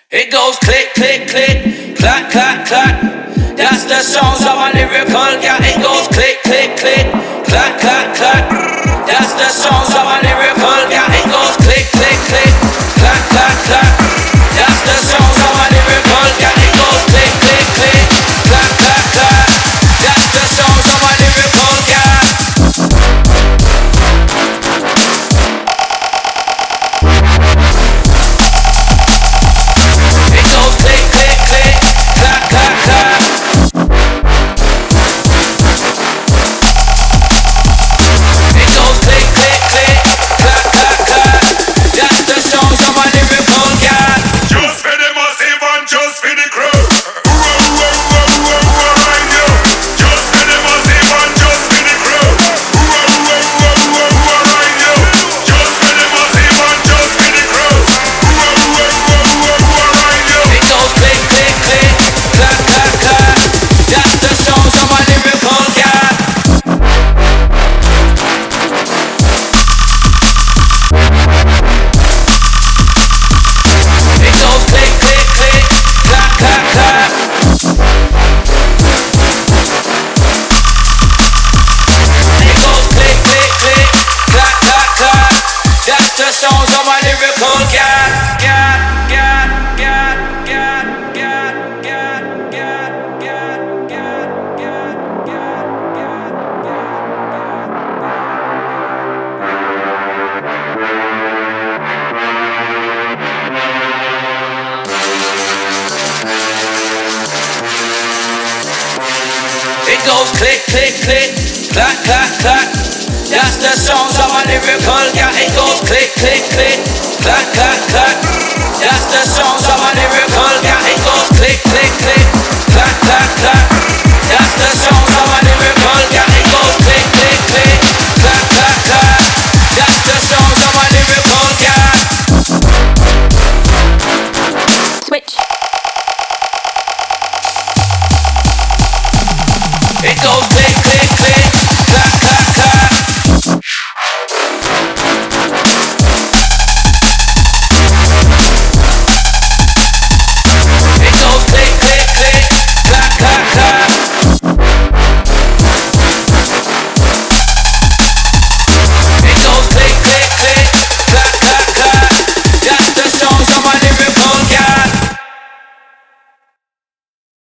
It goes click, click, click, clack, clack, clack. That's the sounds of a lyrical cat. It goes click, click, click, clack, clack, clack. That's the sounds of a lyrical cat. It goes click, click, click, clack, clack, clack. That's the sounds of a lyrical cat. It goes click, click, click, clack, clack, clack. That's the sounds of a lyrical cat. The sounds of my lyrical cat, cat, cat, cat, cat, cat, cat, cat, cat, cat, cat. It goes click, click, click, clack, clack, clack. That's the sounds of a lyrical cat. It goes click, click, click, clack, clack, clack. That's the sounds of a